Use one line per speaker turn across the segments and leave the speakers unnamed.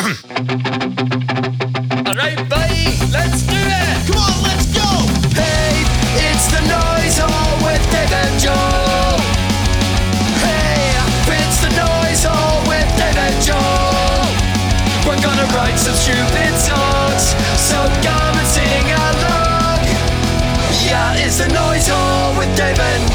Alright, buddy, let's do it!
Come on, let's go!
Hey, it's the Noise Hole with Dave and Joe. Hey, it's the Noise Hole with Dave and Joe. We're gonna write some stupid songs, so come and sing along. Yeah, it's the Noise Hole with Dave and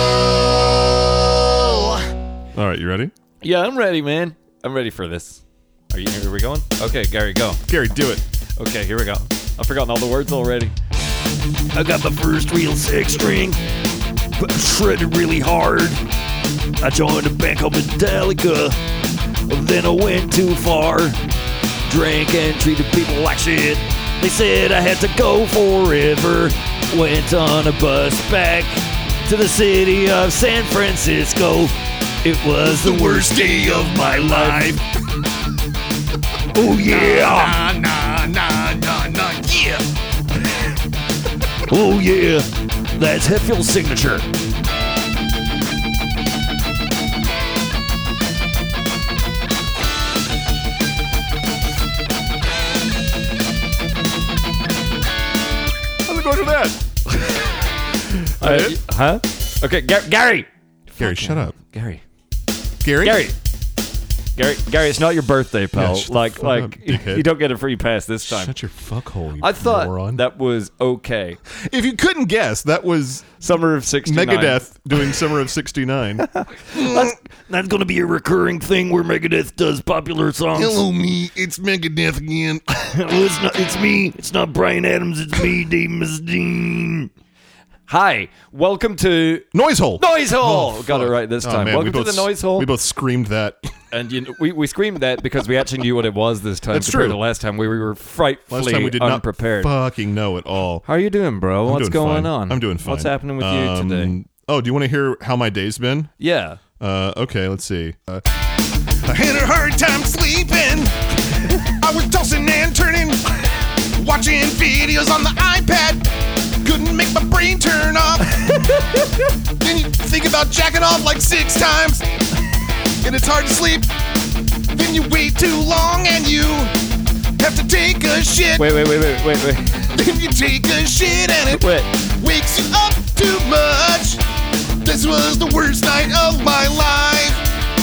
Joe.
All right, you ready?
Yeah, I'm ready, man. I'm ready for this. Are we going? Okay, Gary, go.
Gary, do it.
Okay, here we go. I've forgotten all the words already.
I got my first real six string, shredded really hard. I joined a band called Metallica, then I went too far. Drank and treated people like shit. They said I had to go forever. Went on a bus back to the city of San Francisco. It was the worst day of my life. Oh yeah!
Yeah!
Oh yeah! That's Hetfield's signature.
How's it going with that?
Huh? Okay, Gary!
Gary, shut up.
Gary,
Gary?
it's not your birthday, pal.
Yeah, shut the fuck up, dickhead.
you don't get a free pass this time.
Shut your fuckhole, you
I thought
moron.
that was okay.
If you couldn't guess, that was
Summer of 69.
Megadeth doing Summer of 69.
That's gonna be a recurring thing where Megadeth does popular songs.
Hello, me. It's Megadeth again.
Well, it's me. It's not Brian Adams. It's me, Dave Mustaine.
Hi, welcome to
Noise Hole.
Noise Hole.
Oh,
Got it
fuck.
right this
Oh,
time.
man,
Welcome to the Noise Hole.
We both screamed that.
And we screamed that because we actually knew what it was this time.
That's
compared
true.
to last time we were frightfully
Last time we did
unprepared.
not fucking know at all.
How are you doing, bro? What's
doing
going
fine.
on?
I'm doing fine.
What's happening with you today?
Oh, do you want to hear how my day's been?
Yeah.
Okay, let's see.
I had a hard time sleeping. I was tossing and turning, watching videos on the iPad. Couldn't make my brain turn off. Then you think about jacking off like 6 times, and it's hard to sleep. Then you wait too long and you have to take a shit.
Wait.
Then you take a shit and it wakes you up too much. This was the worst night of my life.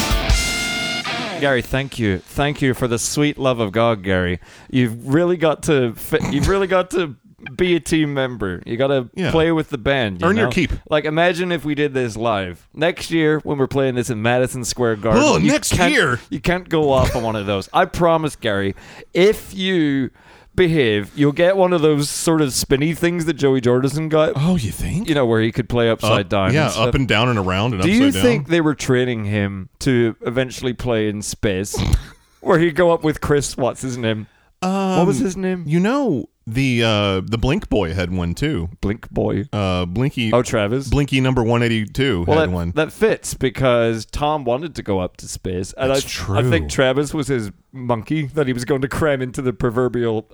Gary, thank you. Thank you for the sweet love of God, Gary. You've really got to be a team member. You got to play with the band. You
Earn your
know?
keep.
Like, imagine if we did this live. Next year, when we're playing this in Madison Square Garden.
Oh,
you
next
can't-
year?
You can't go off on one of those. I promise, Gary, if you behave, you'll get one of those sort of spinny things that Joey Jordison got.
Oh, you think?
You know, where he could play upside down.
Yeah,
and stuff.
up and down and around and
Do
upside
you
down.
think they were training him to eventually play in space? Where he'd go up with Chris, what's his name? What was his name?
You know, the Blink Boy had one too.
Blink Boy.
Blinky.
Oh, Travis.
Blinky number 182
Well,
had one.
that fits because Tom wanted to go up to space. And
That's
I
true.
think Travis was his monkey that he was going to cram into the proverbial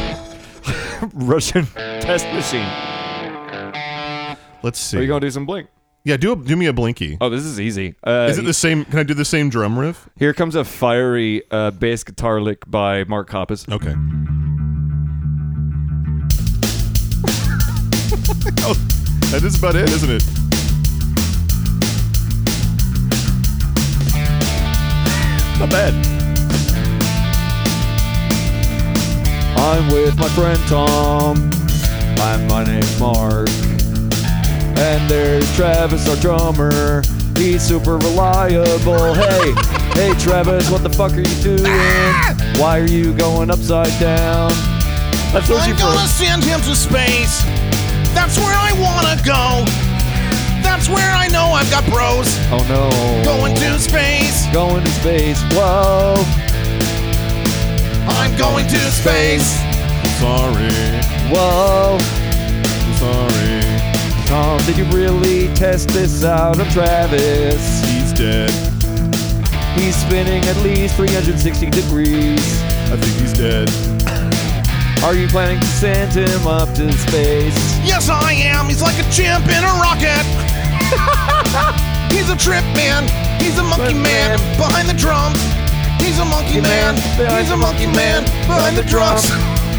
Russian test machine.
Let's see.
Are you going to do some Blink?
Yeah, do me a Blinky.
Oh, this is easy.
Is it the same? Can I do the same drum riff?
Here comes a fiery bass guitar lick by Mark Hoppus.
Okay. Oh, that is about it, isn't it?
Not bad. I'm with my friend Tom. My name's Mark. And there's Travis, our drummer. He's super reliable. Hey, Travis, what the fuck are you doing? Why are you going upside down? That's what
I'm
you
gonna send him to space. That's where I wanna go. That's where I know I've got bros.
Oh no.
Going to space.
Going to space. Whoa.
I'm going to space.
Sorry.
Whoa.
Sorry.
Tom, did you really test this out on Travis?
He's dead.
He's spinning at least 360 degrees.
I think he's dead.
Are you planning to send him up to space?
Yes, I am. He's like a chimp in a rocket. He's a trip man. He's a monkey man behind the drums. He's a monkey man. He's a monkey man behind the drums.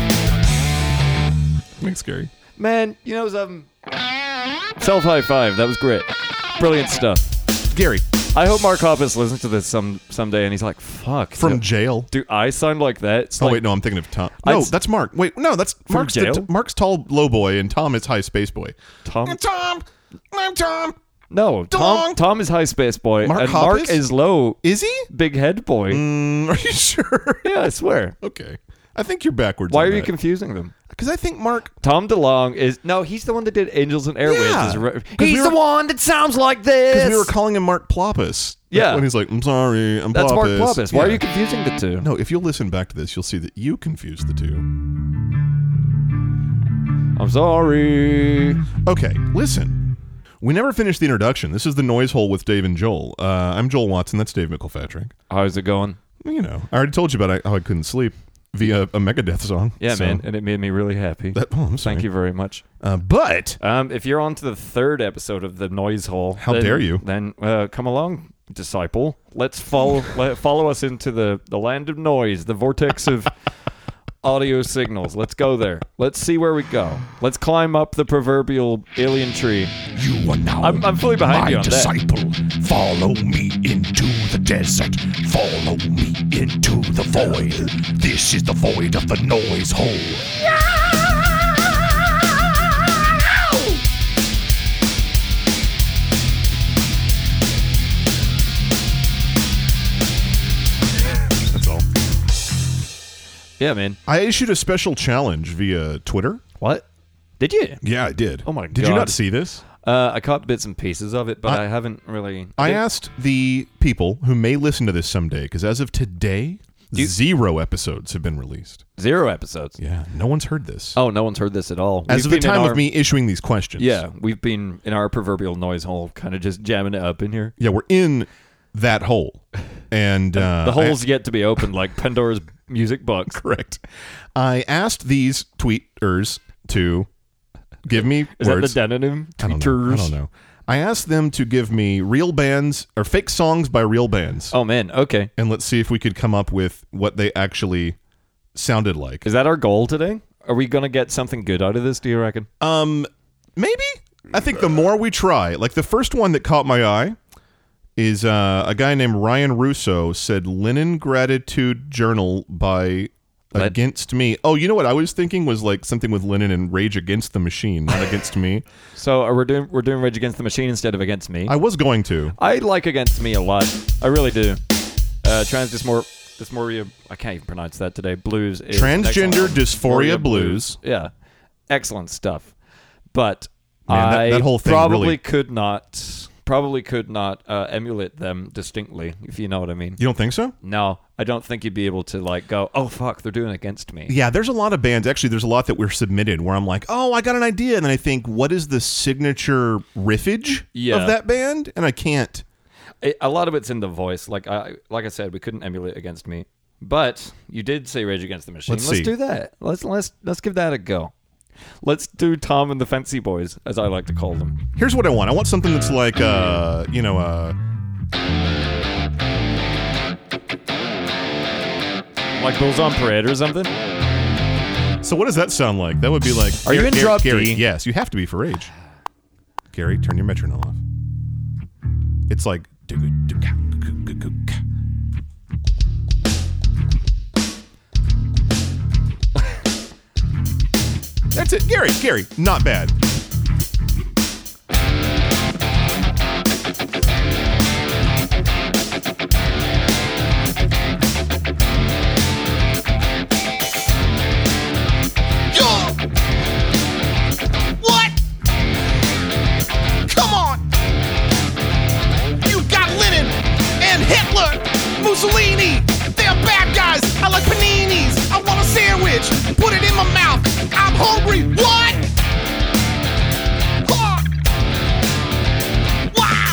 Thanks, Gary.
Man, you know something? Self high five. That was great. Brilliant stuff.
Gary,
I hope Mark Hoppus listens to this someday and he's like, fuck.
from jail.
Do I sound like that? It's
Oh,
like,
wait, no, I'm thinking of Tom. No, that's Mark. Wait, no, that's Mark's,
jail?
Mark's tall, low boy, and Tom is high space boy.
Tom?
I'm Tom. I'm Tom.
No,
Dong.
Tom is high space boy,
Mark
and Mark
Hoppus?
is low,
Is he?
big head boy.
Are you sure?
Yeah, I swear.
Okay. I think you're backwards.
Why
on
are you
that.
confusing them?
Because I think Mark.
Tom DeLonge is... No, he's the one that did Angels and Airwaves.
Yeah.
He's the one that sounds like this.
Because we were calling him Mark Ploppus.
Yeah.
When he's like, I'm sorry, I'm
That's Mark
Ploppus.
Ploppus. Why are
Yeah.
you confusing the two?
No, if you'll listen back to this, you'll see that you confused the two.
I'm sorry.
Okay, listen. We never finished the introduction. This is the Noise Hole with Dave and Joel. I'm Joel Watson. That's Dave McElpatrick.
How's it going?
You know, I already told you about how I couldn't sleep via a Megadeth song.
Yeah,
So
man, and it made me really happy.
I'm sorry.
Thank you very much.
But
If you're on to the third episode of the Noise Hole,
How dare you.
Then come along, disciple. Let's follow us into the land of noise, the vortex of audio signals. Let's go there. Let's see where we go. Let's climb up the proverbial alien tree.
You are now
I'm fully behind
my
you on that.
disciple. Follow me into the desert. Follow me into the void. This is the void of the noise hole.
that's all.
Yeah, man.
I issued a special challenge via Twitter.
What? Did you?
Yeah, I did.
Oh my
Did you
God.
not see this?
I caught bits and pieces of it, but I haven't really.
I asked the people who may listen to this someday, because as of today, 0 episodes have been released.
0 episodes.
Yeah, no one's heard this.
Oh, no one's heard this at all.
As of
We've
the
been in
time
our-
of me issuing these questions.
Yeah, we've been in our proverbial noise hole, kind of just jamming it up in here.
Yeah, we're in that hole. And
The hole's yet to be opened, like Pandora's music box.
correct. I asked these tweeters to give me
Is
words.
that the demonym?
I don't know.
Tweeters?
I don't know. I asked them to give me real bands or fake songs by real bands.
Oh, man. Okay.
And let's see if we could come up with what they actually sounded like.
Is that our goal today? Are we going to get something good out of this, do you reckon?
Maybe. I think the more we try, like the first one that caught my eye is a guy named Ryan Russo said Linen Gratitude Journal by Against Me. Oh, you know what I was thinking was like something with Linen and Rage Against the Machine, not Against Me.
So we're doing Rage Against the Machine instead of Against Me.
I was going to.
I like Against Me a lot. I really do. Dysphoria, I can't even pronounce that today. Blues is
Transgender
excellent.
Dysphoria Blues.
Yeah. Excellent stuff. But
Man, that whole thing
probably
really-
could not emulate them distinctly, if you know what I mean.
You don't think so?
No, I don't think you'd be able to like go, oh fuck, they're doing Against Me.
Yeah, there's a lot of bands. Actually, there's a lot that were submitted where I'm like, oh, I got an idea. And then I think, what is the signature riffage
Yeah.
of that band? And I can't.
A lot of it's in the voice. Like I said, we couldn't emulate Against Me. But you did say Rage Against the Machine.
Let's see.
do that. Let's give that a go. Let's do Tom and the Fancy Boys, as I like to call them.
Here's what I want. I want something that's like,
Like Bulls on Parade or something?
So what does that sound like? That would be like...
Are you in drop
Gary,
D?
Yes, you have to be for Rage. Gary, turn your metronome off. It's like... That's it. Gary, not bad.
What? Come on! You got Lenin and Hitler, Mussolini. They're bad guys. I like paninis. I want a sandwich. Put it in my mouth. I'm hungry. What? Huh. Wow!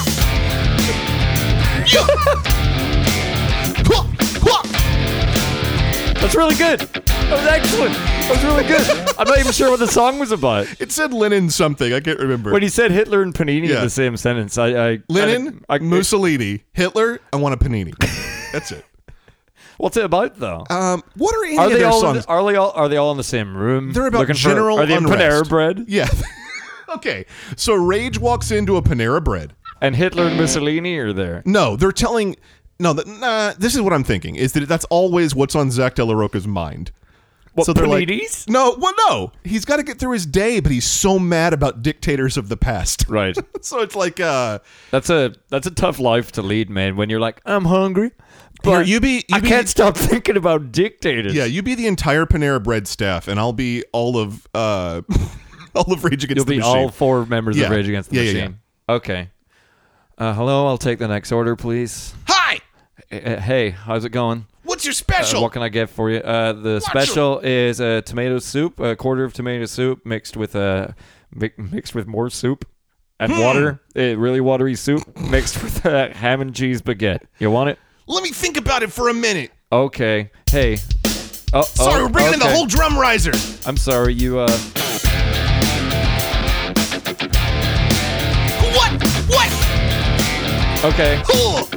That's really good. That was excellent. That was really good. I'm not even sure what the song was about.
It said Lenin something. I can't remember.
When he said Hitler and Panini
Yeah.
in the same sentence,
Lenin, Mussolini, Hitler, I want a panini. That's it.
What's it about though?
What are any
Are
of
they
their
all?
songs?
Are they all in the same room?
They're about
looking
general
Are they in
unrest.
Panera Bread?
Yeah. Okay. So Rage walks into a Panera Bread.
And Hitler and Mussolini are there.
No, they're telling. No, this is what I'm thinking. Is that that's always what's on Zach De La Rocha's mind.
What,
so they're
paninis?
like, no. He's got to get through his day, but he's so mad about dictators of the past.
Right.
So it's like,
That's a tough life to lead, man. When you're like, I'm hungry, but
here,
I can't stop thinking about dictators.
Yeah, you be the entire Panera Bread staff, and I'll be all of all of Rage Against
You'll
the
be
Machine.
all 4 members
Yeah.
of Rage Against the
Yeah, yeah,
Machine. Okay. Hello, I'll take the next order, please.
Hi!
Hey, how's it going?
What's your special?
What can I get for you? The special is a tomato soup, a quarter of tomato soup mixed with more soup and water. Really watery soup mixed with a ham and cheese baguette. You want it?
Let me think about it for a minute.
Okay. Hey. Oh,
Sorry, we're bringing in the
okay.
whole drum riser.
I'm sorry. You
What?
Okay.
Cool.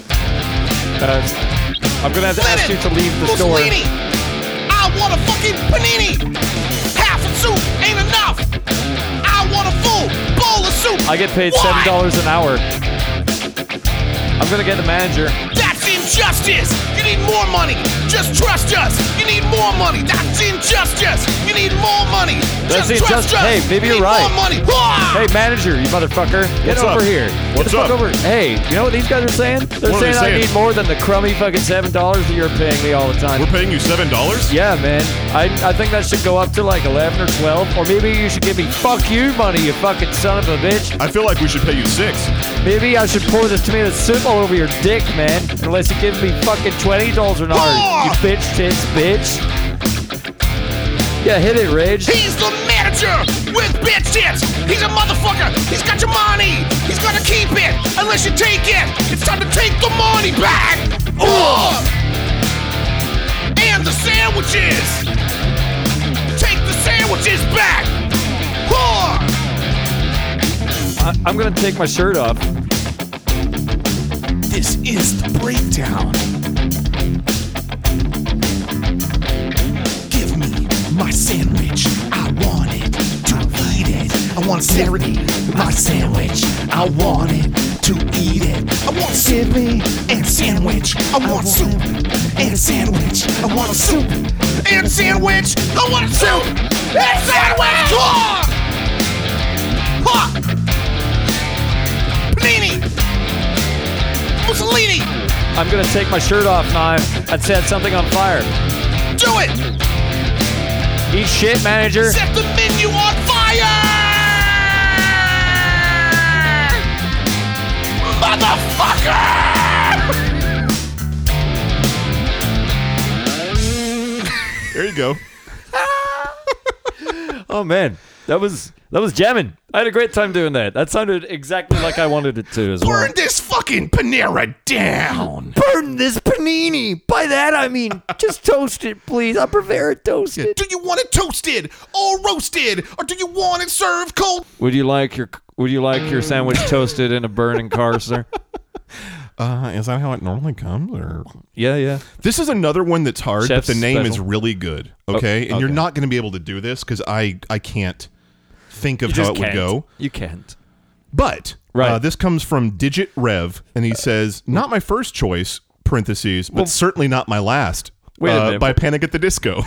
I'm gonna have to ask you to leave the store.
Mussolini. I want a fucking panini. Half a soup ain't enough. I want a full bowl of soup.
I get paid
Why?
$7 an hour. I'm gonna get the manager.
That's injustice. You need more money. Just trust us. You need more money. That's injustice. You need more money.
That's
Just trust
injustice.
us.
Hey, maybe
you
you're
need
right.
More money. Wah!
Hey, manager, you motherfucker. Get
What's
over
up?
here.
What's
Get the fuck
up?
over. Hey, you know what these guys are saying? They're
What are
saying
they
I
saying?
need more than the crummy fucking $7 that you're paying me all the time.
We're paying you $7.
Yeah, man. I think that should go up to like 11 or 12. Or maybe you should give me fuck you money, you fucking son of a bitch.
I feel like we should pay you $6.
Maybe I should pour this tomato soup all over your dick, man. Unless you give me fucking $20 an hour, you bitch tits bitch. Yeah, hit it, Rage.
He's the manager with bitch tits. He's a motherfucker. He's got your money. He's gonna keep it unless you take it. It's time to take the money back. And the sandwiches. Take the sandwiches back.
I'm gonna take my shirt off.
This is the breakdown. Give me my sandwich. I want it to eat it. I want Saturday, my sandwich. I want it to eat it. I want Sydney and sandwich. I want soup and sandwich. I want soup
And sandwich. I want soup. And sandwich. Panini. Mussolini.
I'm gonna take my shirt off now and set something on fire.
Do it.
Eat shit, manager.
Set the menu on fire. Motherfucker.
There you go.
Oh man, that was jamming. I had a great time doing that. That sounded exactly like I wanted it to as well.
Burn this fucking Panera down.
Burn this panini. By that I mean just toast it, please. I prefer it toasted.
Do you want it toasted or roasted, or do you want it served cold?
Would you like your sandwich toasted in a burning car, sir?
Is that how it normally comes? Or
Yeah.
this is another one that's hard,
Chef's
but the name
special.
is really good. Okay, and you're
okay.
not going to be able to do this because I can't think of
You
how
just
it would
can't.
go.
You can't.
But
Right.
this comes from Digit Rev, and he says, "Not my first choice." Parentheses, but certainly not my last.
Wait a minute.
By Panic at the Disco.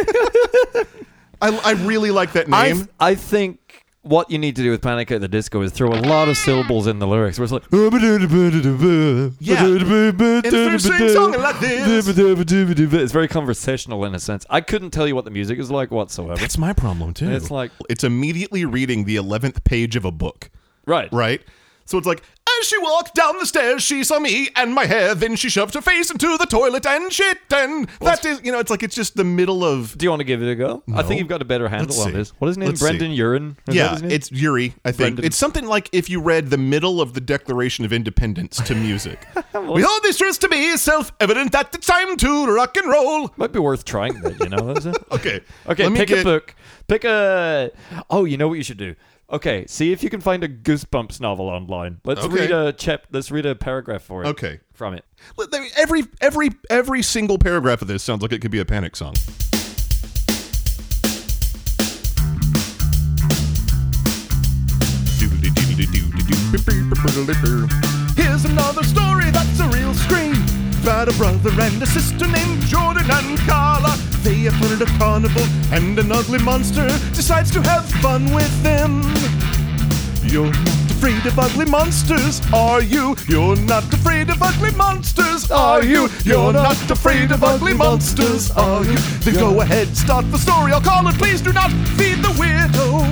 I really like that name.
I think what you need to do with Panic at the Disco is throw a lot of syllables in the lyrics where it's like
Yeah. And if you sing something like this.
it's very conversational in a sense. I couldn't tell you what the music is like whatsoever.
That's my problem too.
It's like-
it's immediately reading the 11th page of a book,
right.
right? So it's like, as she walked down the stairs, she saw me and my hair. Then she shoved her face into the toilet and shit. And that is, it's like it's just the middle of.
Do you want to give it a go? I think you've got a better handle
Let's
on
see.
this. What is his name?
Let's
Brendan
see.
Urin? Is that
Yeah,
his name?
it's Yuri, I think.
Brendan.
It's something like if you read the middle of the Declaration of Independence to music. We hold these truths to be self-evident that it's time to rock and roll.
Might be worth trying that, is it?
Okay.
Okay,
Let me
pick
get-
a book. Pick a... Oh, you know what you should do? Okay, see if you can find a Goosebumps novel online. Let's
Okay.
read a paragraph for it.
Okay.
From it.
Every single paragraph of this sounds like it could be a Panic song.
Here's another story that's a real scream about a brother and a sister named Jordan and Carla. They attended a carnival and an ugly monster decides to have fun with them. You're not afraid of ugly monsters, are you? You're not afraid of ugly monsters, are you? You're not afraid of ugly monsters, are you? Then go ahead, start the story. I'll call it. Please do not feed the weirdo.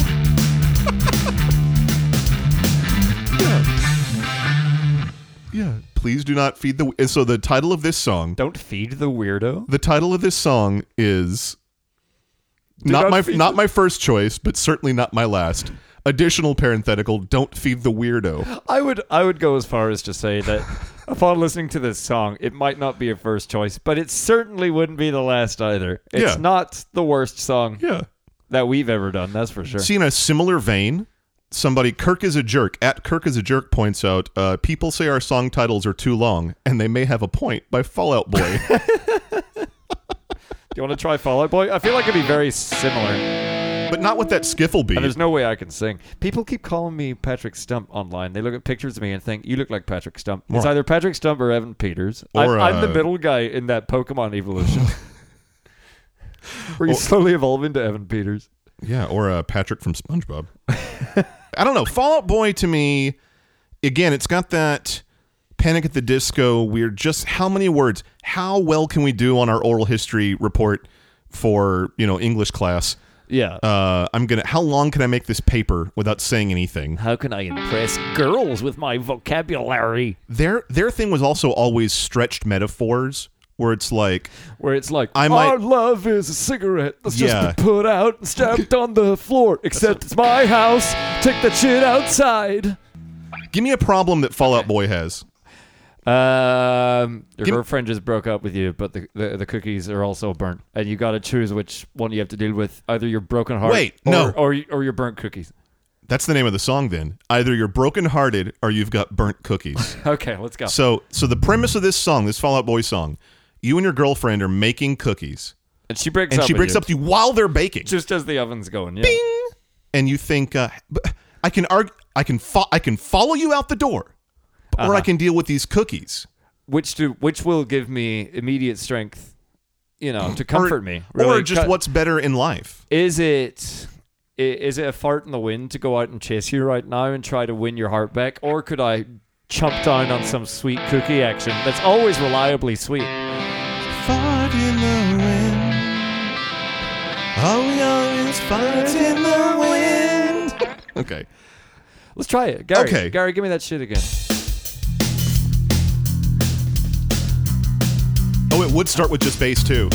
Yeah. Please do not feed the. And so the title of this song.
Don't feed the weirdo.
The title of this song is not my first choice, but certainly not my last. Additional parenthetical, don't feed the weirdo.
I would go as far as to say that upon listening to this song, it might not be a first choice, but it certainly wouldn't be the last either. It's
Yeah.
not the worst song
Yeah.
that we've ever done, that's for sure.
See, in a similar vein, somebody, Kirk is a Jerk, at Kirk is a Jerk points out, people say our song titles are too long, and they may have a point by Fall Out Boy.
Do you want to try Fall Out Boy? I feel like it'd be very similar.
But not with that skiffle beat.
And there's no way I can sing. People keep calling me Patrick Stump online. They look at pictures of me and think, you look like Patrick Stump. It's
Right.
either Patrick Stump or Evan Peters.
Or,
I'm the middle guy in that Pokemon evolution. Where you slowly evolve into Evan Peters.
Yeah, or Patrick from SpongeBob. I don't know. Fall Out Boy to me, again, it's got that Panic at the Disco weird. Just how many words? How well can we do on our oral history report for English class?
Yeah.
How long can I make this paper without saying anything?
How can I impress girls with my vocabulary?
Their thing was also always stretched metaphors, where it's like,
our love is a cigarette that's just been put out and stamped on the floor. Except it's my house. Take that shit outside.
give me a problem that Fall Out Boy has.
Your girlfriend just broke up with you, but the cookies are also burnt, and you got to choose which one you have to deal with. Either your broken heart, or your burnt cookies.
That's the name of the song. Then either you're brokenhearted or you've got burnt cookies.
Okay, let's go.
So the premise of this song, this Fall Out Boy song, you and your girlfriend are making cookies,
and she breaks
and
up.
she breaks up with you while they're baking,
just as the oven's going. Yeah.
Bing! And you think, I can follow you out the door. Or I can deal with these cookies.
Which will give me immediate strength, to comfort me.
Really. Or just what's better in life.
Is it a fart in the wind to go out and chase you right now and try to win your heart back? Or could I chomp down on some sweet cookie action that's always reliably sweet?
Fart in the wind. All we are is farts in the wind.
Okay.
Let's try it. Gary,
Okay.
Gary, give me that shit again.
Oh, it would start with just bass too.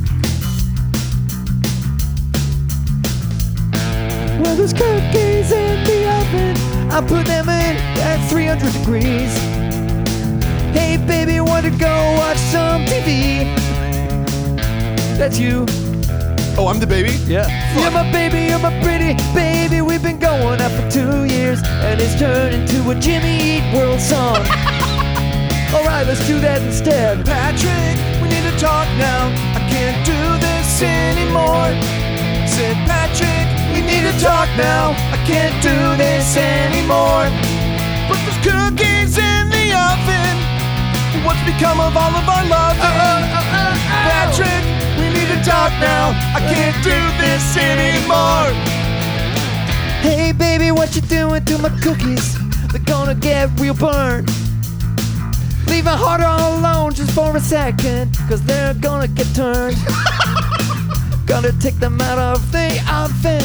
Well, there's cookies in the oven. I put them in at 300 degrees. Hey, baby, want to go watch some TV? That's you.
Oh, I'm the baby?
Yeah.
You're my baby, you're my pretty baby. We've been going out for 2 years, and it's turned into a Jimmy Eat World song. Alright, let's do that instead.
Patrick, we need to talk now. I can't do this anymore. Said Patrick, we need to talk now. I can't do this anymore. Put those cookies in the oven. What's become of all of our loving? Patrick, we need to talk now. I can't do this anymore.
Hey, baby, what you doing to my cookies? They're gonna get real burnt. Leave my heart all alone just for a second, cause they're gonna get turned. Gonna take them out of the oven.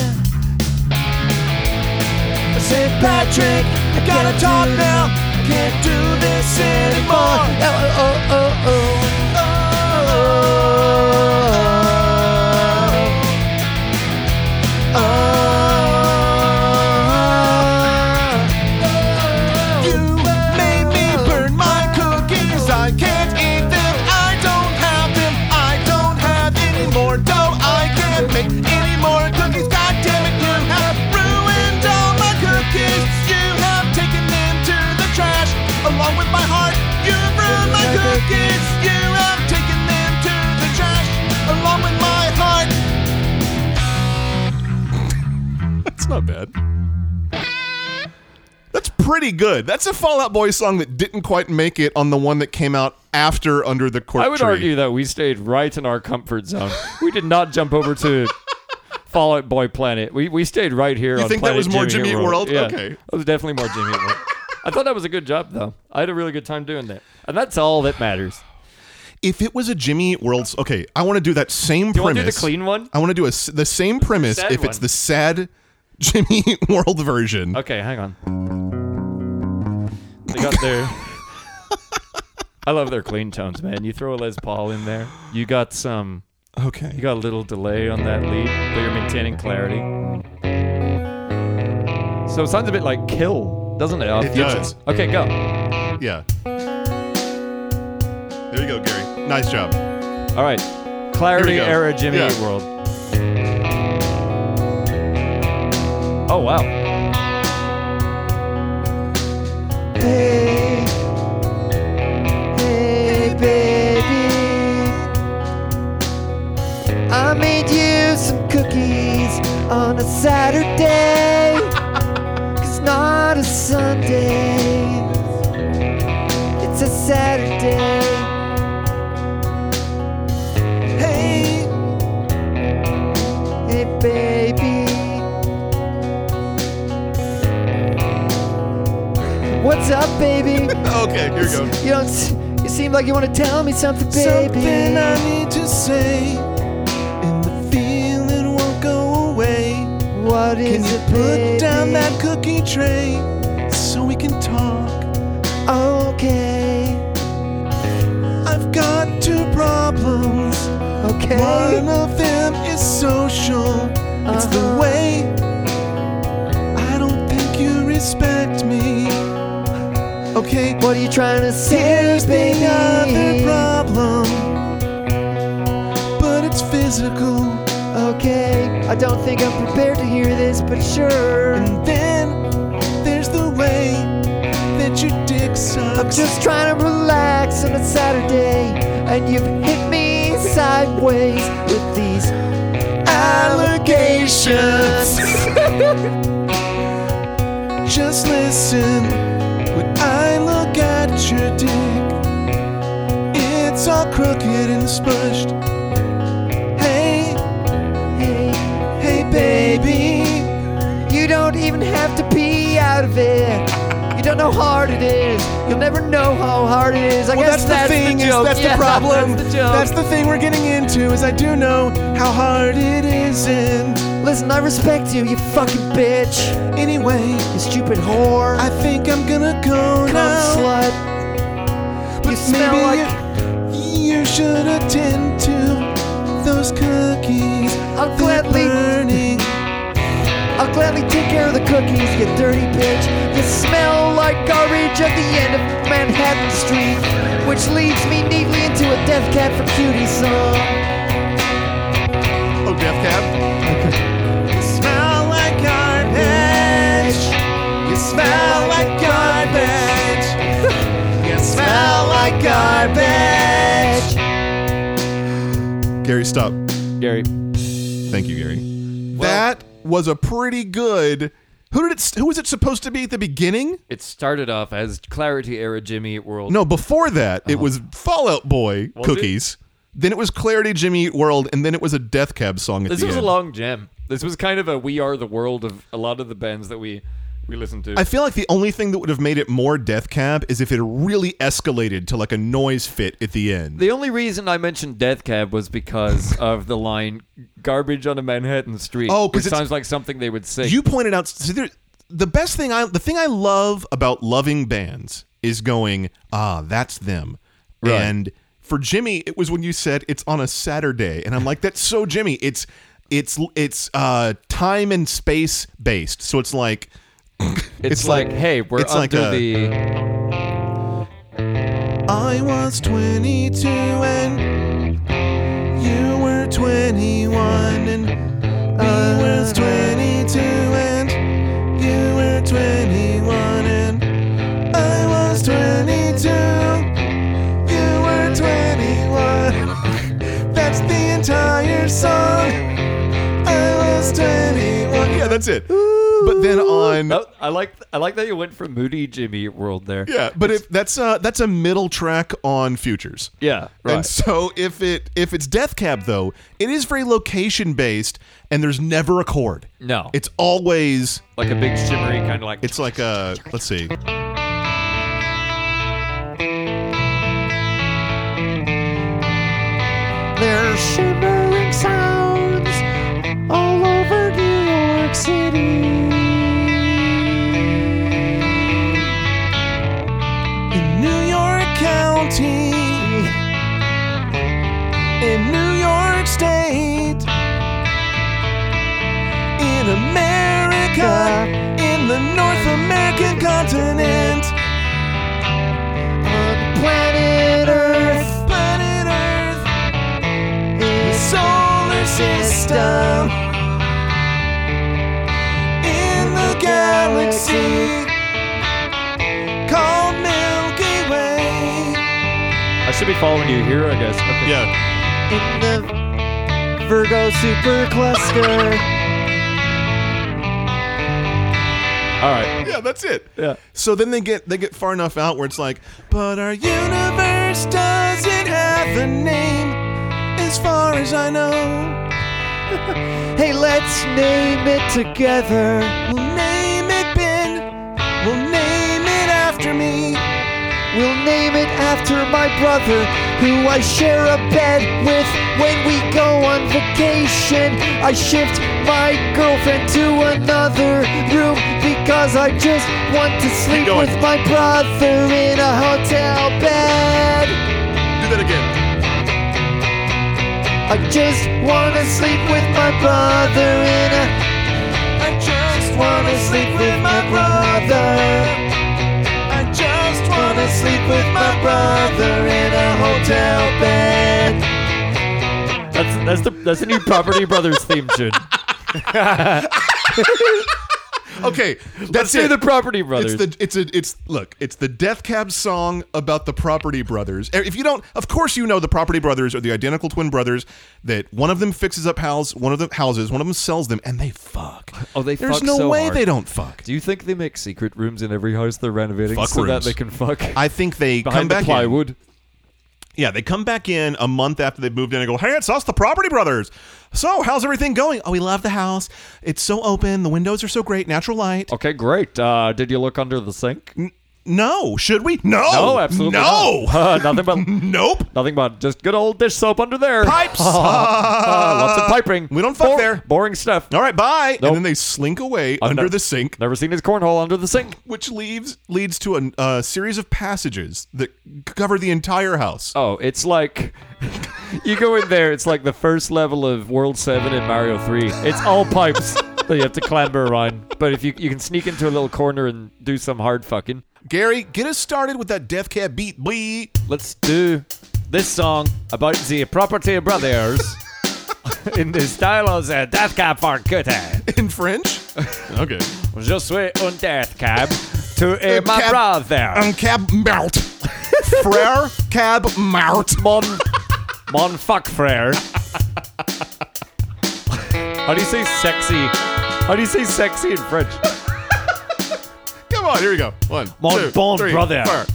I said, Patrick, I gotta talk now. I can't do this anymore. You made me burn my cookies. I can't eat them. I don't have them. I don't have any more dough. I can't make any more cookies. God damn it, you have ruined all my against you. I'm taking them to the trash along with my heart.
That's not bad. That's pretty good. That's a Fall Out Boy song that didn't quite make it on the one that came out after Under the Cork
I would
Tree.
argue that we stayed right in our comfort zone. We did not jump over to Fall Out Boy Planet. We stayed right here
You
on
think that
Planet
was more Jimmy Eat World?
Yeah,
Okay.
It was definitely more Jimmy Eat World. I thought that was a good job, though. I had a really good time doing that. And that's all that matters.
If it was a Jimmy Eat World, okay, I want to do that same
Do you want
premise.
to do the clean one?
I want to do the same premise
sad
if it's
one?
the sad Jimmy Eat World version.
Okay, hang on. They got their... I love their clean tones, man. You throw a Les Paul in there. You got some...
Okay.
You got a little delay on that lead, but you're maintaining clarity. So it sounds a bit like Kill, doesn't it?
It does.
Okay, go.
Yeah. There you go, Gary. Nice job.
All right. Clarity
Here we go.
era Jimmy
Yeah.
Eat World. Oh, wow.
Hey, hey, baby. I made you some cookies on a Saturday. 'Cause not a Sunday. It's a Saturday. Hey, hey, baby. What's up, baby?
Okay, here we go.
You don't. You seem like you want to tell me something, baby.
Something I need to say, and the feeling won't go away.
What is
Can you
it,
put
baby?
down that cookie tray so we can talk?
Okay.
I've got two problems.
Okay.
One of them is social. It's the
Uh-huh.
way I don't think you respect me. Okay,
What are you trying to say,
here's
baby?
the other problem, but it's physical.
Okay. I don't think I'm prepared to hear this, but sure.
And then there's the way that your dick
I'm
sucks.
just trying to relax on a Saturday, and you've hit me sideways with these allegations.
Just listen when I look at your dick. It's all crooked and smushed. Hey,
Hey,
hey, baby.
you don't even have to pee out of it. You don't know how hard it is. You'll never know how hard it is. I
Well,
guess
that's the thing,
the joke.
that's
Yeah,
the problem.
That's the joke.
That's the thing we're getting into, is I do know how hard it is, and
Listen, I respect you, you fucking bitch.
anyway,
You stupid whore.
I think I'm gonna go
Cum
now.
slut.
But
You smell
maybe
like...
you should attend to those cookies.
I'll
They're
gladly...
burning.
I'll gladly take care of the cookies, you dirty bitch. You smell like garbage at the end of Manhattan Street, which leads me neatly into a Death Cab for Cutie song.
Oh, Death Cab?
You smell like garbage. You smell like garbage. You smell like garbage.
Gary, stop.
Gary.
Thank you, Gary. That was a pretty good. Who was it supposed to be at the beginning?
It started off as Clarity era Jimmy Eat World.
No, before that, it was Fall Out Boy
Was
cookies. Then it was Clarity Jimmy Eat World, and then it was a Death Cab song at
This
the
was
end.
a long jam. This was kind of a We Are the World of a lot of the bands that we listened to.
I feel like the only thing that would have made it more Death Cab is if it really escalated to like a noise fit at the end.
The only reason I mentioned Death Cab was because of the line "garbage on a Manhattan street."
Oh, 'cause
which
it's-
sounds like something they would sing.
You pointed out the thing I love about loving bands is going, that's them.
Right.
And for Jimmy, it was when you said it's on a Saturday, and I'm like, that's so Jimmy. It's time and space based, so it's like
it's like, hey, we're
it's like
under
a-
the.
I was 22 and you were 21 and I was 22 and you were 21 and I was 22. You
that's it. But then on
I like that you went from Moody Jimmy world there.
yeah, but if that's a middle track on Futures.
Yeah, right.
And so if it's Death Cab though, it is very location based and there's never a chord.
No.
It's always
like a big shimmery kind of like.
it's like a let's see.
There's shimmering sounds all over New York City.
In New York County, in New York State, in America, in the North American continent,
On planet Earth,
the solar system, in the galaxy called Milky Way.
I should be following you here, I guess. Okay.
Yeah.
in the Virgo supercluster.
All right.
Yeah, that's it.
Yeah.
So then they get far enough out where it's like,
But our universe doesn't have a name, as far as I know.
Hey, let's name it together.
We'll name it Ben, we'll name it after me.
We'll name it after my brother, who I share a bed with when we go on vacation. I shift my girlfriend to another room because I just want to sleep
going.
with my brother in a hotel bed.
do that again.
I just want to sleep with my brother in a...
I just
wanna sleep with my brother.
I just wanna
Sleep with my brother in a hotel bed.
That's the new Property Brothers theme tune.
Okay,
Let's
that's
do
it.
the Property Brothers.
It's the Death Cab song about the Property Brothers. If you don't, of course you know the Property Brothers are the identical twin brothers that one of them fixes up houses, one of them sells them, and they fuck.
Oh, they
There's
fuck
no
so
way
hard.
they don't fuck.
Do you think they make secret rooms in every house they're renovating
Fuck
so that
rooms.
they can fuck
I think they
behind
come
the
back in.
plywood?
Yeah, they come back in a month after they've moved in and go, hey, it's us, the Property Brothers. So, how's everything going? Oh, we love the house. It's so open. The windows are so great. Natural light.
Okay, great. Did you look under the sink?
No. Should we? No.
No, absolutely
No.
not. Nothing but
Nope.
nothing but just good old dish soap under there.
Pipes.
Lots of piping.
We don't fuck there.
Boring stuff.
All right, bye.
Nope.
And then they slink away
I've
under
nev-
the sink,
Never seen his cornhole under the sink.
which leads to a series of passages that cover the entire house.
Oh, it's like you go in there. It's like the first level of World 7 in Mario 3. It's all pipes that you have to clamber around. But if you can sneak into a little corner and do some hard fucking.
Gary, get us started with that Death Cab beat, boy.
Let's do this song about the Property Brothers in the style of the Death Cab for Cutie.
In French? Okay.
Je suis un Death Cab to my
cab-
brother.
Cab Mart. Frere Cab Mart.
Mon fuck frere. How do you say sexy? How do you say sexy in French?
Come on, here we go. 1,
Mon
2,
bon
3,
brother.
4.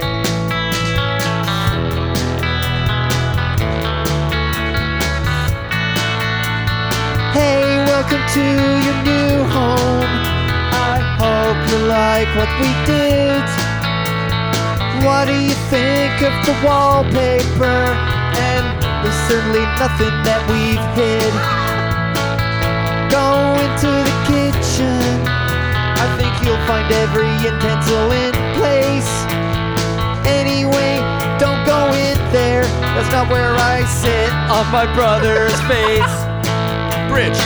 Hey, welcome to your new home. I hope you like what we did. What do you think of the wallpaper? And there's certainly nothing that we've hid. Go into the kitchen. I think you'll find every utensil in place. Anyway, don't go in there. That's not where I sit on my brother's face.
Bridge.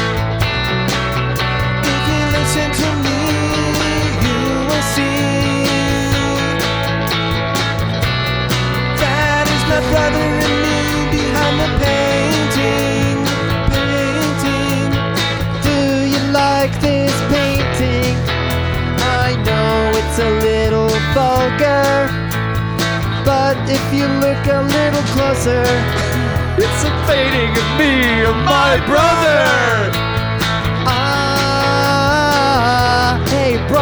If you listen to me, you will see that is my brother and me behind the painting.
Do you like this painting? I know it's a little vulgar, but if you look a little closer,
It's a painting of me and my brother.
I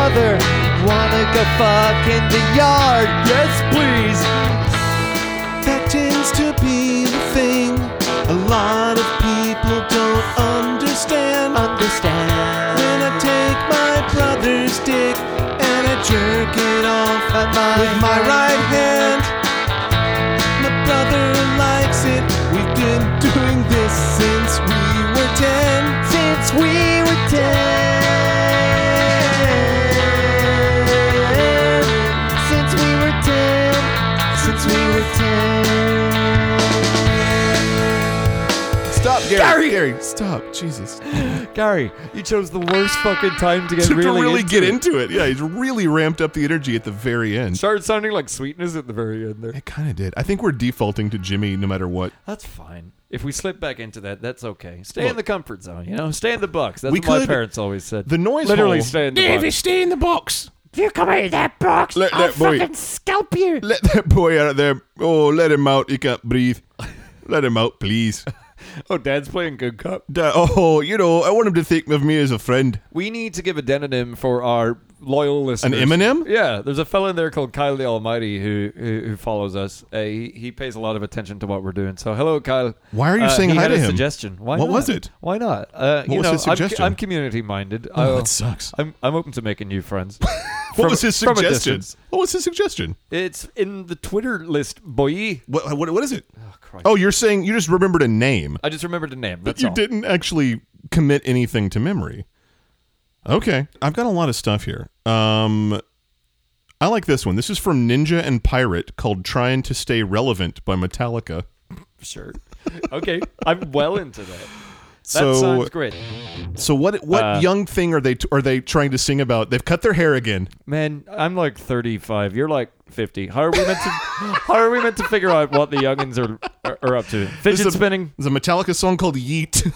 brother. Wanna go fuck in the yard? Yes, please.
That tends to be the thing a lot of people don't understand. When I take my brother's dick and I jerk it off with my right hand, my brother likes it. We've been doing this since we were 10.
Since we were 10. Since we were 10. Since we were 10.
Stop, Gary. Stop. Jesus.
Gary, you chose the worst fucking time to get
To
really,
really
into
get
it.
into it. Yeah, he's really ramped up the energy at the very end.
Started sounding like sweetness at the very end there.
It kind of did. I think we're defaulting to Jimmy no matter what.
That's fine. If we slip back into that, that's okay. Stay in
Look.
the comfort zone, you know? Stay in the box. That's
We
what my
could-
parents always said.
The noise
Literally
hole-
stay in the box.
stay in the box.
If you come out of that box,
Let
I'll
that boy-
fucking scalp you.
Let that boy out of there. Oh, let him out. He can't breathe. Let him out, please.
Oh, Dad's playing good cop.
Oh, you know, I want him to think of me as a friend.
We need to give a demonym for our loyal listeners.
An Eminem?
Yeah, there's a fella in there called Kyle the Almighty who follows us. He pays a lot of attention to what we're doing. So, hello, Kyle.
Why are you saying
he
hi
had
to
a
him?
suggestion. Why
What
not?
was it?
Why not?
What was his suggestion?
I'm community minded.
Oh, that sucks.
I'm open to making new friends.
What was his
from a
suggestion?
distance.
What was his suggestion?
It's in the Twitter list, boy.
What is it?
Oh, Christ.
Oh, you're saying you just remembered a name.
I just remembered the name. That's
You
all.
didn't actually commit anything to memory. Okay. I've got a lot of stuff here. I like this one. This is from Ninja and Pirate called Trying to Stay Relevant by Metallica.
Sure. Okay. I'm well into that. That
So,
sounds great.
so what young thing are they trying to sing about? They've cut their hair again.
Man, I'm like 35. You're like 50. How are we meant to figure out what the youngins are up to? Fidget spinning.
There's a Metallica song called Yeet.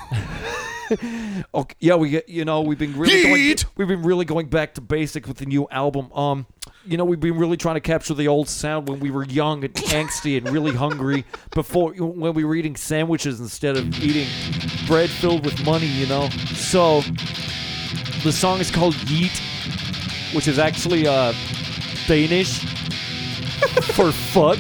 Okay, yeah, we've been
Yeet!
really going back to basics with the new album. We've been really trying to capture the old sound when we were young and angsty and really hungry when we were eating sandwiches instead of eating bread filled with money, you know? So, the song is called Yeet, which is actually Danish for fuck.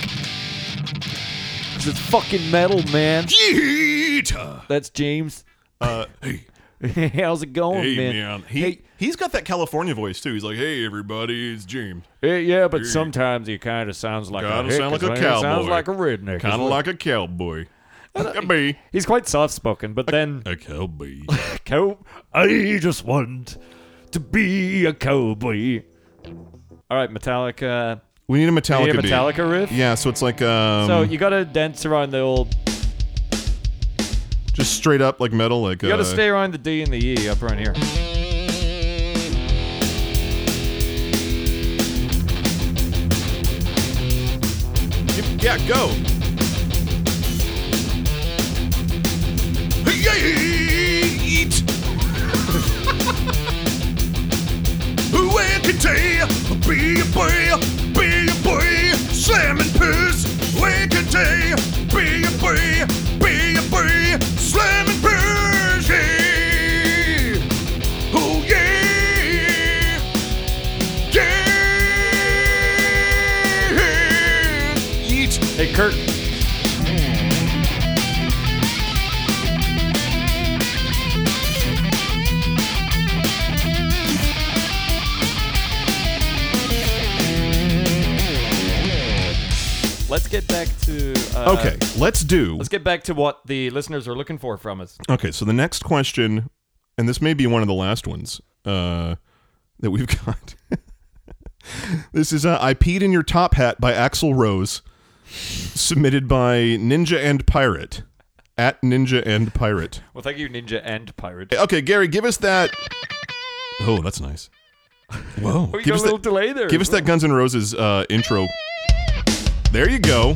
Because it's fucking metal, man.
Yeet!
That's James.
Hey.
How's it going,
Hey,
man?
man.
Hey,
He's got that California voice, too. He's like, hey, everybody, it's James.
yeah, but sometimes he kind of sounds like
Kinda
a hick,
sound like a
as well. He sounds
cowboy.
like a redneck.
Kind of like a cowboy. Me.
He's quite soft-spoken, but then...
A cowboy.
I just want to be a cowboy. All right, Metallica.
We need a Metallica
You need a
beat.
Metallica riff?
Yeah, so it's like
So you gotta dance around the old...
just straight up like metal, like
You gotta stay around the D and the E up around here.
Yeah, go. Yeet. Where can tell? Be a boy, slamming puss. Where can tell? Be a boy, slamming puss. Yeah. Oh yeah, yeah. Yeet.
Hey, Kurt. Let's get back to...
Okay, let's
get back to what the listeners are looking for from us.
Okay, so the next question, and this may be one of the last ones that we've got. This is I Peed in Your Top Hat by Axl Rose, submitted by Ninja and Pirate, at Ninja and Pirate.
Well, thank you, Ninja and Pirate.
Okay, Gary, give us that. Oh, that's nice. Whoa.
Oh, you got a little delay there.
Give us that Guns N' Roses intro. There you go.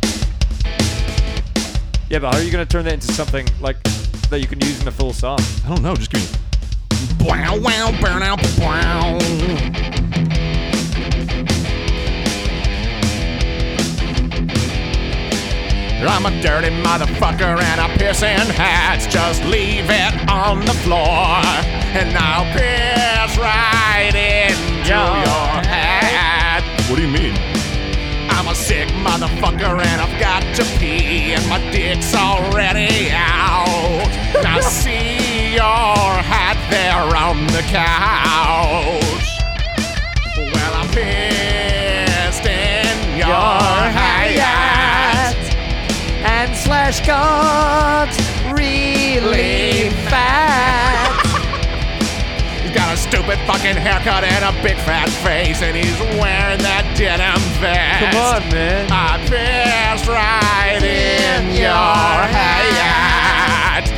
Yeah, but how are you going to turn that into something like that you can use in a full song?
I don't know, just give me...
Wow, wow, burn out, wow. I'm a dirty motherfucker and I piss in hats. Just leave it on the floor and I'll piss right into your hat.
What do you mean?
I'm a sick motherfucker and I've got to pee and my dick's already out. I see your hat there on the couch. Well, I pissed in your hat.
And Slash got really fat.
He's got a stupid fucking haircut and a big fat face, and he's wearing that denim vest.
Come on, man.
I pissed right in your hat.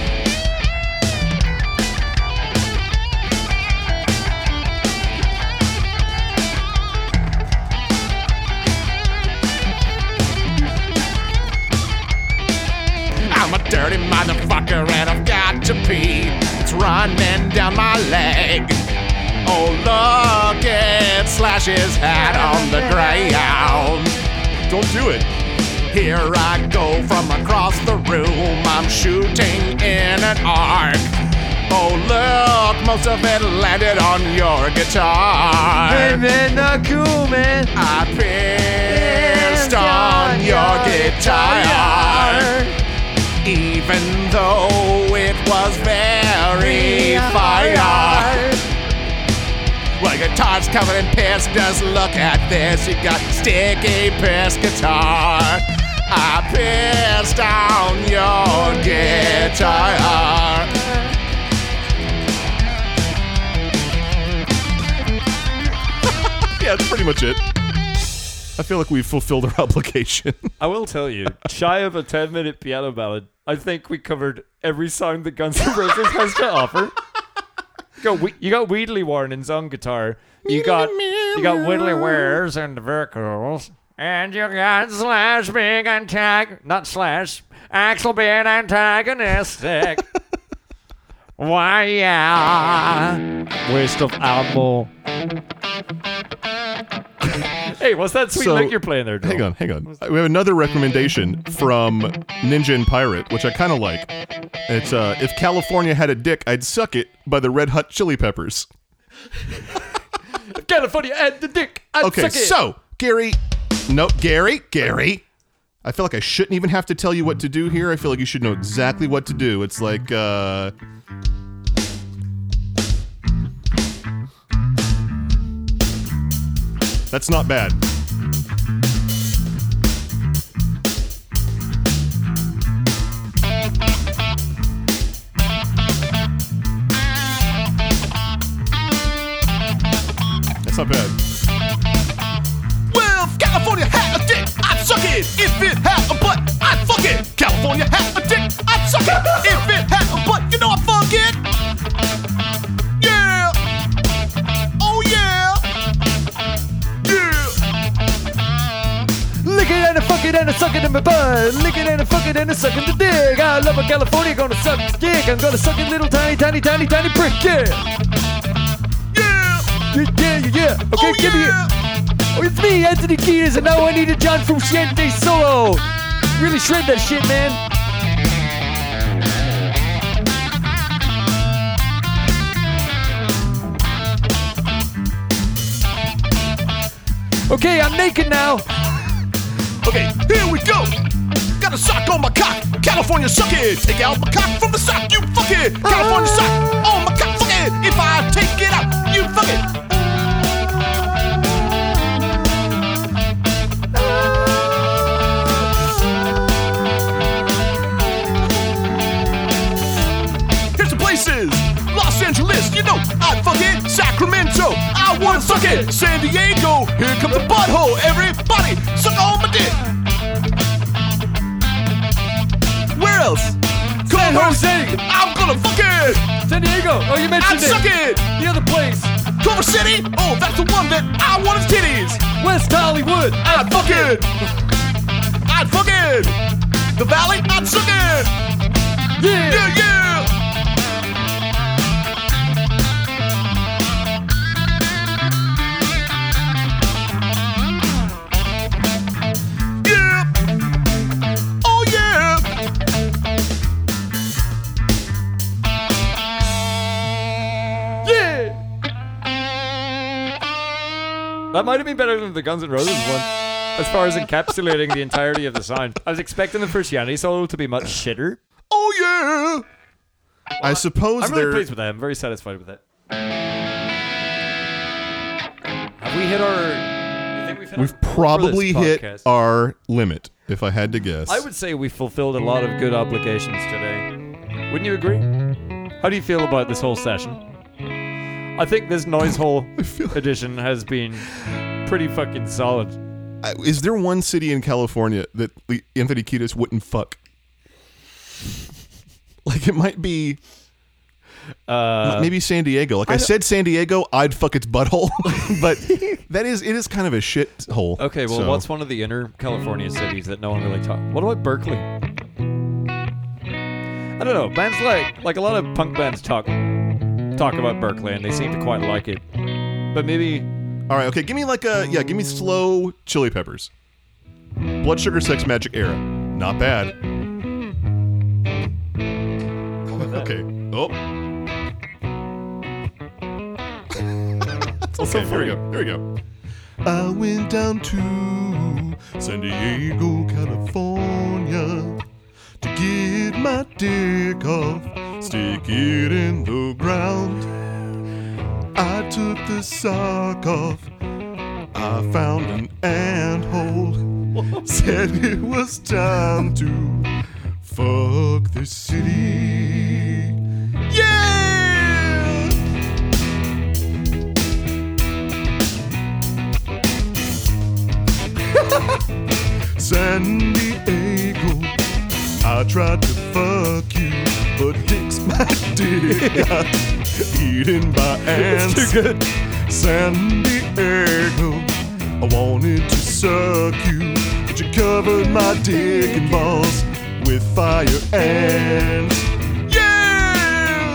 I'm a dirty motherfucker and I've got to pee. It's running down my leg. Oh, look, it Slash's hat on the ground.
Don't do it.
Here I go from across the room. I'm shooting in an arc. Oh, look, most of it landed on your guitar.
Hey, man, not cool, man.
I pissed on your guitar. Even though it was very fire. Well, your guitar's covered in piss. Just look at this. You got sticky piss guitar. I pissed on your guitar.
Yeah, that's pretty much it. I feel like we've fulfilled our obligation.
I will tell you, shy of a 10-minute piano ballad, I think we covered every song that Guns N' Roses has to offer. You got Wheatley Warnings on guitar. You got Whittly Wares and the vocals. And you got Slash being Axl being antagonistic. Why, yeah. Waste of ammo. Hey, what's that sweet lick you're playing there, Joe?
Hang on. We have another recommendation from Ninja and Pirate, which I kind of like. It's If California Had a Dick, I'd Suck It by the Red Hot Chili Peppers.
If California had the dick, I'd
Okay,
suck it.
so, Gary. I feel like I shouldn't even have to tell you what to do here. I feel like you should know exactly what to do. It's like, that's not bad. That's not bad.
Well, if California had a dick, I'd suck it. If it had a butt, I'd fuck it. California had a dick, I'd suck it. If it had a butt, you know I'd fuck it. Yeah. Oh, yeah. Yeah.
Lick it and I fuck it and I suck it in my butt. Lick it and I fuck it and I suck in the dick. I love a California, gonna suck the dick. I'm gonna suck it, little tiny prick, yeah.
Yeah.
Yeah. Okay,
Oh,
give me it.
yeah.
Oh, it's me, Anthony Kiedis, and now I need a John Frusciante solo. Really shred that shit, man. Okay, I'm naked now.
Okay, here we go. Got a sock on my cock. California suck it. Take out my cock from the sock. You fuck it. California sock on my cock. Fuck it. If I take it out, you fuck it. Here's the places. Los Angeles, you know I'd fuck it. Sacramento, I wanna suck it. San Diego, here comes the butthole. Everybody, suck on my dick. Where else?
San Jose.
I'm gonna fuck it.
San Diego. Oh, you mentioned
I'd suck it.
The other place.
Culver City. Oh, that's the one that I want his titties.
West Hollywood.
I'd fuck it. I'd fuck it. The Valley. I'd suck it.
Yeah.
Yeah, yeah. Yeah. Oh, yeah.
Yeah.
That might have been better than the Guns N' Roses one, as far as encapsulating the entirety of the sound. I was expecting the Frusciante solo to be much shitter.
Oh yeah. I suppose
I'm really
they're.
pleased with that. I'm very satisfied with it. Have we hit our... You think we've hit
We've
our goal
probably
for this
hit
podcast?
our limit, if I had to guess.
I would say we fulfilled a lot of good obligations today. Wouldn't you agree? How do you feel about this whole session? I think this Noise Hole edition has been pretty fucking solid.
Is there one city in California that Anthony Kiedis wouldn't fuck? Like, it might be maybe San Diego. Like I said, San Diego, I'd fuck its butthole, but it is kind of a shit hole.
Okay, well,
so.
what's one of the inner California cities that no one really talks? What about Berkeley? I don't know. Bands like a lot of punk bands talk about Berkeley, and they seem to quite like it. But maybe.
All right, okay, give me slow Chili Peppers. Blood Sugar Sex Magic Era. Not bad. Okay. Oh. Okay, here we go. I went down to San Diego, California to get my dick off, stick it in the ground. I took the sock off, I found an anthole, said it was time to fuck the city. Yeah! San Diego, I tried to fuck you, but Dick's my dick got eaten by ants. Too good. San Diego, I wanted to suck you, but you covered my dick and balls with fire ants. Yeah!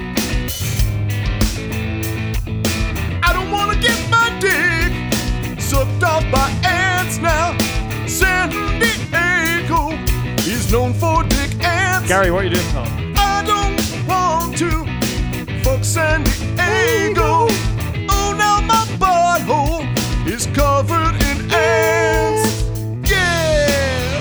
I don't want to get my dick sucked off by ants now. San Diego is known for dick ants.
Gary, what are you doing, pal?
I don't want to fuck San Diego. Oh, now my butthole is covered in ants. Yeah!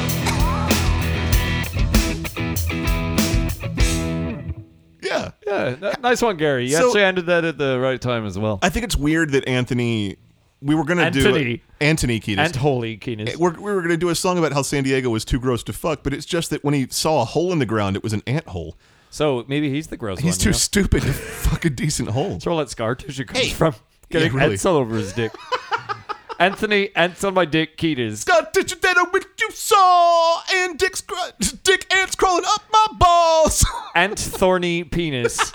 Yeah.
Yeah, nice one, Gary. You
So-
actually ended that at the right time as well.
I think it's weird that we were going to do Anthony Kiedis.
And Holy Keenest.
We were going to do a song about how San Diego was too gross to fuck, but it's just that when he saw a hole in the ground, it was an ant hole.
So maybe he's the gross one.
He's too stupid to fuck a decent hole.
That's where all that scar tissue comes from. Getting
really.
ants all over his dick. Anthony, ants on my dick, Keaters.
Got tissue that I wish you saw, and dick ants crawling up my balls.
Ant thorny penis.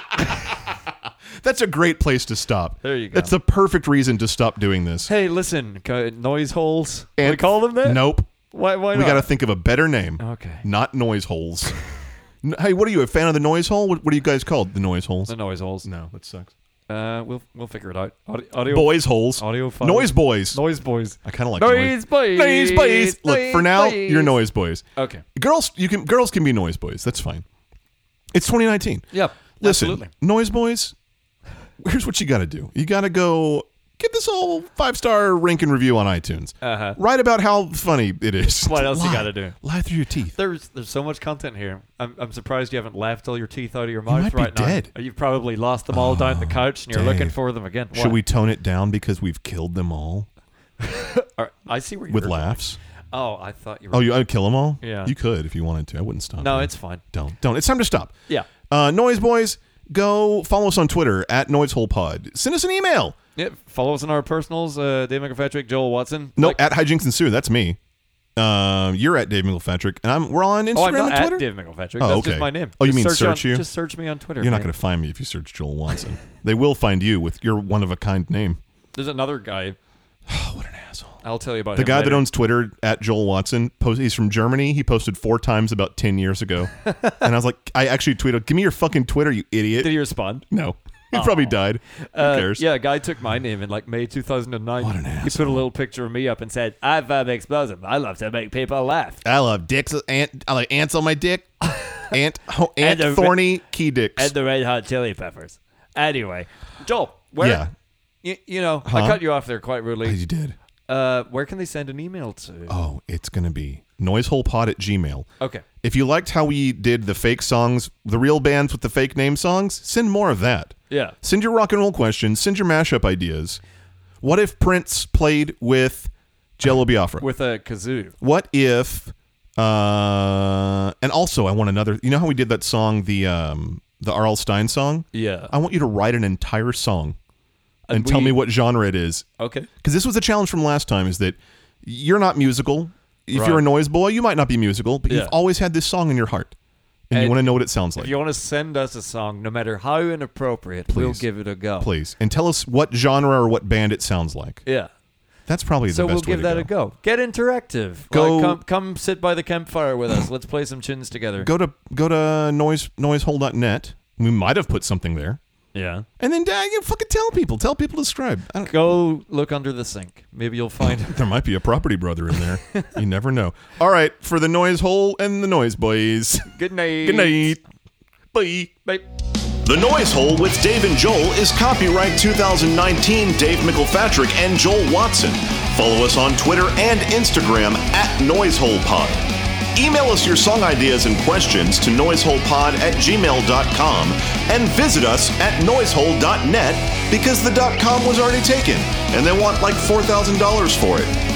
That's a great place to stop.
There you go.
That's the perfect reason to stop doing this.
Hey, listen, noise holes. Can we call them that?
Nope.
Why not?
We got to think of a better name.
Okay.
Not noise holes. Hey, what are you, a fan of the noise hole? What are you guys called? The noise holes?
The noise holes.
No, that sucks.
We'll figure it out. Audio
Boys holes.
Audio files.
Noise boys.
Noise boys.
I kind of like
Noise boys.
Noise boys. Look, for now,
boys.
you're noise boys.
Okay.
Girls can be noise boys. That's fine. It's 2019.
Yep.
Listen,
Absolutely.
noise boys, here's what you got to do. You got to go get this whole 5-star rank and review on iTunes.
Uh-huh.
Write about how funny it is.
What else you
Lie.
gotta do?
Lie through your teeth.
There's so much content here. I'm surprised you haven't laughed all your teeth out of your mouth
might be
right now.
dead.
You've probably lost them all down the couch and you're
Dave.
looking for them again.
Should we tone it down because we've killed them all
I see where you're
with
going.
laughs?
Oh, I thought you were.
Oh, I'd kill them all?
Yeah.
You could if you wanted to. I wouldn't stop.
No,
you.
it's fine.
Don't. It's time to stop.
Yeah.
Noise boys, go follow us on Twitter at NoiseHolePod. Send us an email.
Yeah. Follow us on our personals. Dave McFatrick, Joel Watson.
No,
Like-
at Hijinks and Sue. That's me. You're at Dave McFatrick, and we're on Instagram
Oh, I'm not
and Twitter.
at Dave McFatrick.
Oh,
That's
okay.
just my name.
Oh, you
Just
mean search you?
Just search me on Twitter.
You're not
man.
going to find me if you search Joel Watson. They will find you with your one-of-a-kind name.
There's another guy.
Oh, what an asshole.
I'll tell you about
The
him
guy
later.
that owns Twitter, at Joel Watson, he's from Germany. He posted 4 times about 10 years ago. And I was like, I actually tweeted, give me your fucking Twitter, you idiot.
Did he respond?
No. He probably died. Who cares?
Yeah, a guy took my name in like May 2009.
What an
He put
asshole.
a little picture of me up and said, "I'm explosive. I love to make people laugh."
I love dicks. I like ants on my dick. Ant
the-
thorny key dicks.
And the Red Hot Chili Peppers. Anyway, Joel, where You know,
Huh?
I cut you off there quite rudely.
You did.
Where can they send an email to?
Oh, it's going to be noiseholepod@gmail.
Okay.
If you liked how we did the fake songs, the real bands with the fake name songs, send more of that.
Yeah.
Send your rock and roll questions. Send your mashup ideas. What if Prince played with Jello Biafra?
With a kazoo.
What if... and also, I want another... You know how we did that song, the R.L. Stein song?
Yeah.
I want you to write an entire song and tell me what genre it is.
Okay.
Because this was a challenge from last time, is that you're not musical. If
Right.
you're a noise boy, you might not be musical, but
Yeah.
you've always had this song in your heart. And you
And
want to know what it sounds like.
If you want to send us a song, no matter how inappropriate, we'll
Please.
give it a go.
Please. And tell us what genre or what band it sounds like.
Yeah.
That's probably the
So
best
we'll
way
give
to
that
go.
a go. Get interactive.
Go-
Like, come sit by the campfire with us. Let's play some chins together.
Go to noisehole.net. We might have put something there.
Yeah.
And then you fucking tell people. Tell people to subscribe. I don't,
Go look under the sink. Maybe you'll find
there might be a property brother in there. You never know. All right. For the Noise Hole and the Noise Boys.
Good night.
Good night. Bye.
Bye.
The Noise Hole with Dave and Joel is copyright 2019 Dave McElpatrick and Joel Watson. Follow us on Twitter and Instagram @NoiseHolePod. Email us your song ideas and questions to noiseholepod@gmail.com and visit us at noisehole.net because the .com was already taken and they want like $4,000 for it.